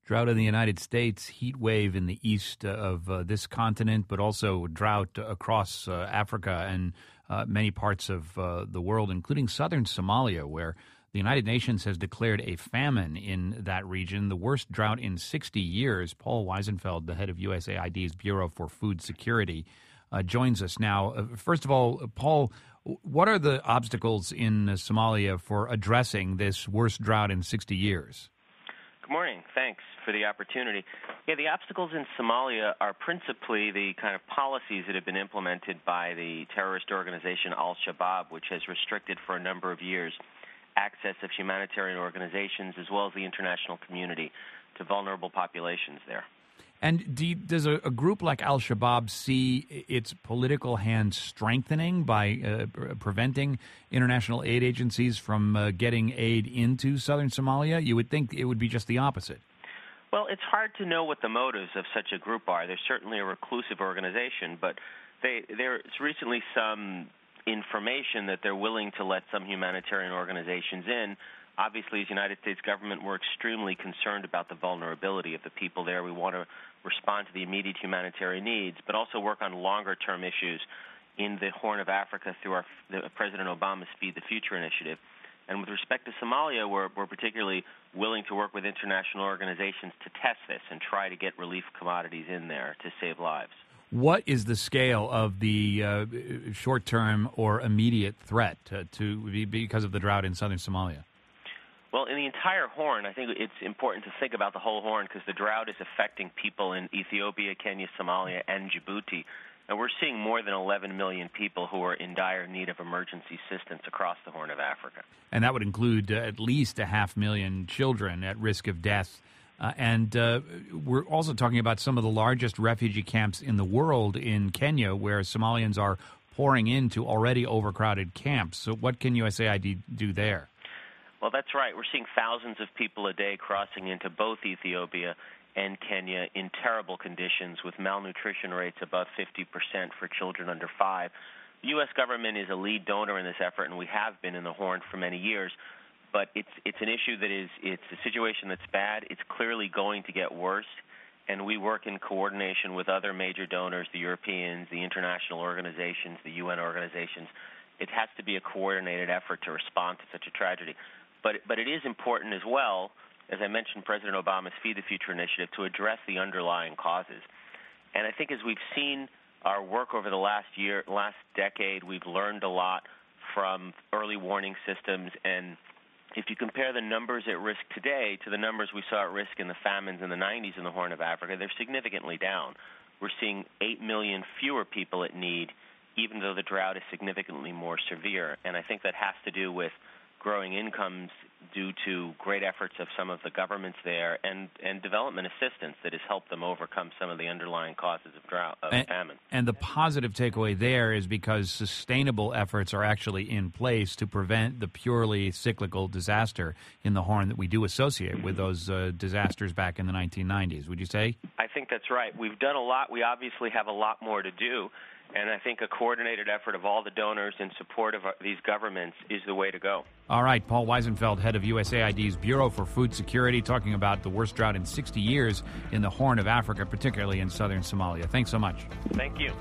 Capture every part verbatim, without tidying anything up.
Drought in the United States, heat wave in the east of uh, this continent, but also drought across uh, Africa and uh, many parts of uh, the world, including southern Somalia, where the United Nations has declared a famine in that region, the worst drought in sixty years. Paul Weisenfeld, the head of U S A I D's Bureau for Food Security, uh, joins us now. Uh, first of all, Paul, what are the obstacles in uh, Somalia for addressing this worst drought in sixty years? Good morning. Thanks for the opportunity. Yeah, the obstacles in Somalia are principally the kind of policies that have been implemented by the terrorist organization Al-Shabaab, which has restricted for a number of years access of humanitarian organizations as well as the international community to vulnerable populations there. And do you, does a, a group like Al-Shabaab see its political hand strengthening by uh, preventing international aid agencies from uh, getting aid into southern Somalia? You would think it would be just the opposite. Well, it's hard to know what the motives of such a group are. They're certainly a reclusive organization, but they, there's recently some information that they're willing to let some humanitarian organizations in. Obviously, as the United States government, we're extremely concerned about the vulnerability of the people there. We want to respond to the immediate humanitarian needs, but also work on longer-term issues in the Horn of Africa through our, the, President Obama's Feed the Future initiative. And with respect to Somalia, we're, we're particularly willing to work with international organizations to test this and try to get relief commodities in there to save lives. What is the scale of the uh, short-term or immediate threat to, to because of the drought in southern Somalia? Well, in the entire Horn, I think it's important to think about the whole Horn because the drought is affecting people in Ethiopia, Kenya, Somalia, and Djibouti. And we're seeing more than eleven million people who are in dire need of emergency assistance across the Horn of Africa. And that would include uh, at least a half million children at risk of death. Uh, and uh, we're also talking about some of the largest refugee camps in the world in Kenya, where Somalians are pouring into already overcrowded camps. So what can U S A I D do there? Well, that's right. We're seeing thousands of people a day crossing into both Ethiopia and Kenya in terrible conditions with malnutrition rates above fifty percent for children under five. The U S government is a lead donor in this effort, and we have been in the Horn for many years. But it's it's an issue that is, it's a situation that's bad. It's clearly going to get worse, and we work in coordination with other major donors, the Europeans, the international organizations, the U N organizations. It has to be a coordinated effort to respond to such a tragedy. But but it is important as well, as I mentioned, President Obama's Feed the Future initiative, to address the underlying causes. And I think as we've seen our work over the last year, last decade, we've learned a lot from early warning systems. And if you compare the numbers at risk today to the numbers we saw at risk in the famines in the nineties in the Horn of Africa, they're significantly down. We're seeing eight million fewer people at need, even though the drought is significantly more severe. And I think that has to do with growing incomes due to great efforts of some of the governments there and, and development assistance that has helped them overcome some of the underlying causes of drought, of and, famine. And the positive takeaway there is because sustainable efforts are actually in place to prevent the purely cyclical disaster in the Horn that we do associate with those uh, disasters back in the nineteen nineties. Would you say? I think that's right. We've done a lot. We obviously have a lot more to do. And I think a coordinated effort of all the donors in support of these governments is the way to go. All right. Paul Weisenfeld, head of U S A I D's Bureau for Food Security, talking about the worst drought in sixty years in the Horn of Africa, particularly in southern Somalia. Thanks so much. Thank you.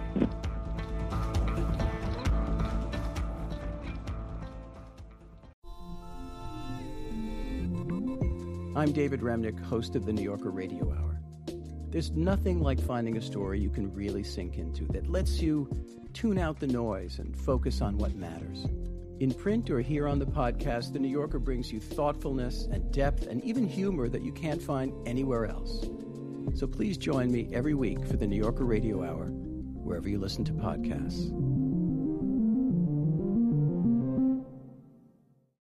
I'm David Remnick, host of the New Yorker Radio Hour. There's nothing like finding a story you can really sink into that lets you tune out the noise and focus on what matters. In print or here on the podcast, The New Yorker brings you thoughtfulness and depth and even humor that you can't find anywhere else. So please join me every week for the New Yorker Radio Hour, wherever you listen to podcasts.